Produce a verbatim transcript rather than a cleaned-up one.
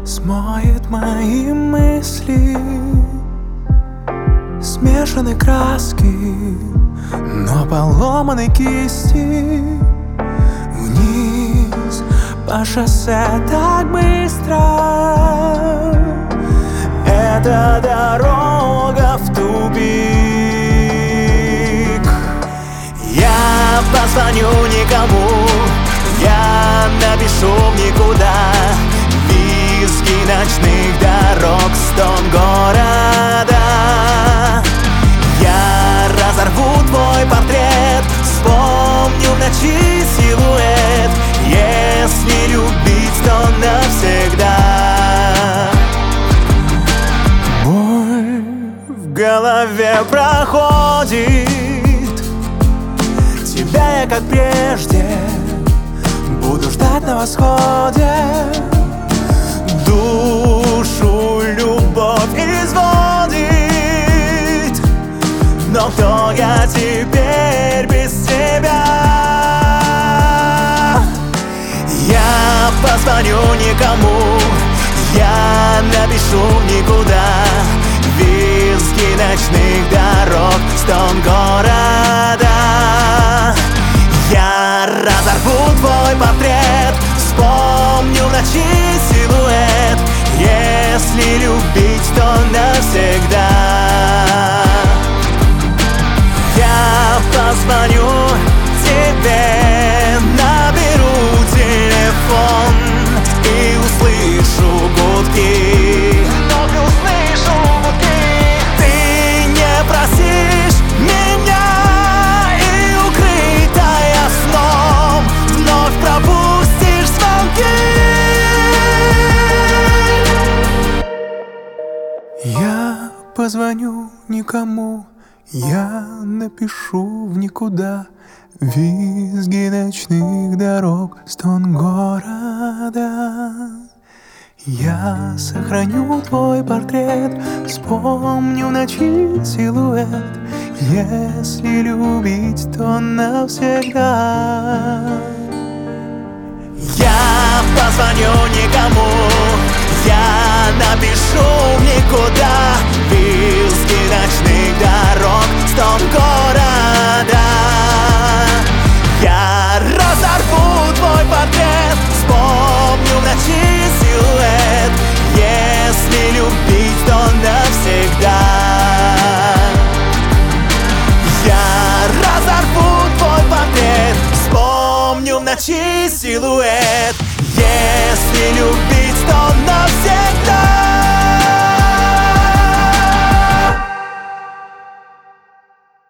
смоет мои мысли. Смешаны краски, но поломаны кисти. Вниз по шоссе так быстро. Эта дорога в тупик. Я позвоню никому, я напишу в никуда. Визги ночных дорог, стон города. Я разорву твой портрет, вспомню в ночи силуэт. Если любить, то навсегда. Боль в голове проходит. Тебя я, как прежде, буду ждать на восходе. Душу любовь изводит. Но кто я теперь без тебя? Я позвоню никому, я напишу никуда. Визги ночных дорог, стон города. Я разорву твой портрет, вспомню в ночи силуэт. Если любить, то навсегда. Я позвоню тебе, наберу телефон и услышу гудки. Вновь услышу гудки. Ты не просишь меня, и укрытая сном вновь пропустишь звонки. Я позвоню никому, я напишу в никуда. Визги ночных дорог, стон города. Я сохраню твой портрет, вспомню в ночи силуэт. Если любить, то навсегда. Я позвоню никому, я напишу в никуда. Визги ночных дорог, стон города. Я разорву твой портрет, вспомню в ночи силуэт. Если любить, то навсегда. Я разорву твой портрет, вспомню в ночи силуэт. Если любить, то навсегда.